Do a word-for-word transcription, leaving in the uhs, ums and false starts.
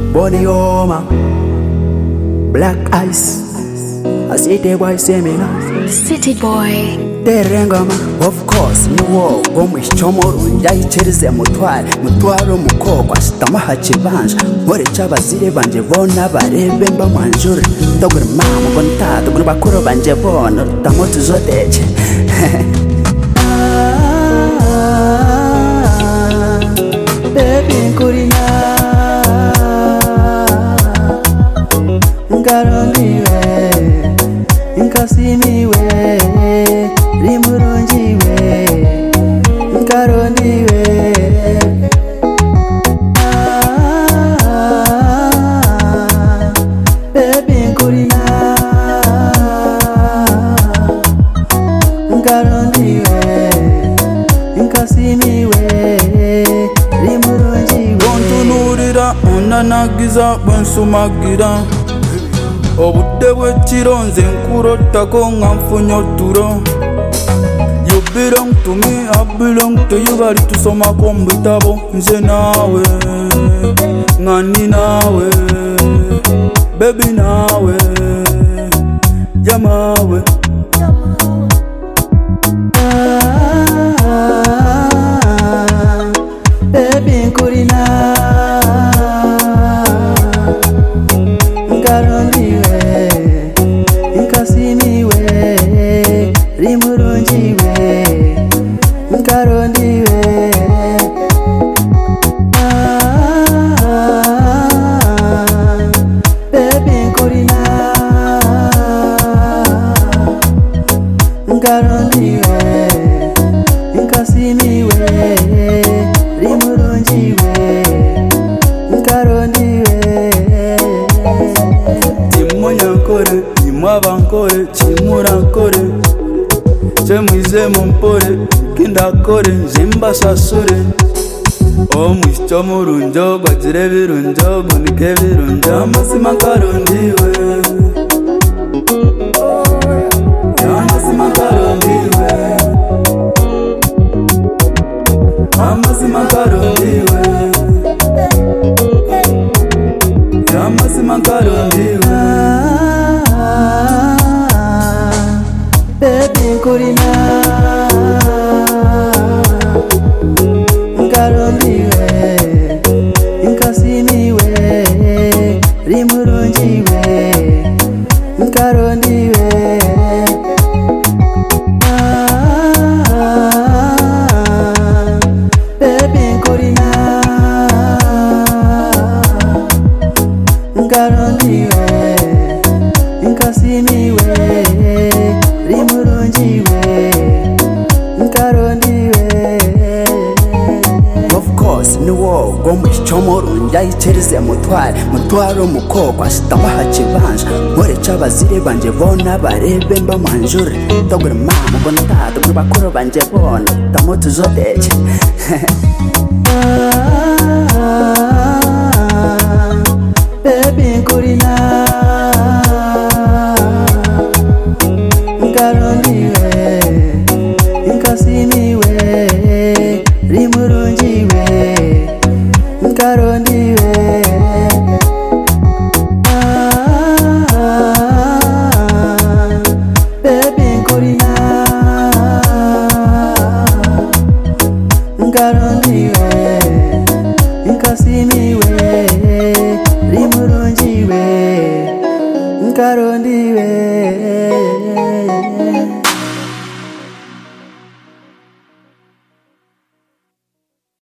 Body Oma, Black Ice, a city boy seminar. City boy. Terengama, of course, no war, Gomish Chomoru, Yaichirize Mutware, Mutwaro Mukoko, Stamaha Chivans, Mori Chava City Banjevona, Baremba Manjuri, Dogger Mam, Gonta, the Grubakuro Banjevon, Tamotu Zotech. Baby Kurina Nkarondiwe Nkasimiwe Rimurunjiwe Nkarondiwe Baby Kurina Nkarondiwe Nkasimiwe Bontunurira unanagiza bwensumagira obudde bw'ekiro nze nkurotako nga nfunyoturo. You belong to me, I belong to you, bali tusomako mu bitabo nze naawe nga ndi naawe baby naawe jamaawe. Baby Nkurina Nkarondiwe Nkasimiwe Rimurunjiwe Nkarondiwe Baby Nkurina Nkarondiwe Nkasimiwe Rimurunjiwe Nkarondiwe Timunyankore, timwabankore, timurankore Chemwize mumpore, kindakore, njimbasasure Omwisho murunjo, gwagire birunjo, gunike birunjo Amazima nkarondiwe Amazima nkarondiwe Amazima nkarondiwe Amazima nkarondiwe Baby Nkurina Nkarondiwe Nkasimiwe Rimurunjiwe Nkarondiwe Baby Nkurina Nkarondiwe Nkasimiwe Rimurunjiwe Nkarondiwe. Of course ni wo Gomish Chomoru Yaichirize Mutware Mutwaro Mukoko Stamaha Chivans Mori Chava City Banjevona Baremba Manjuri Dogger Mam Gonta the Grubakuro Banjevona Tamotu Zotech. Baby Nkurina Nkarondiwe Nkasimiwe Rimurunjiwe Nkarondiwe Baby Nkurina Nkarondiwe Nkasimiwe Rimurunjiwe Nkarondiwe.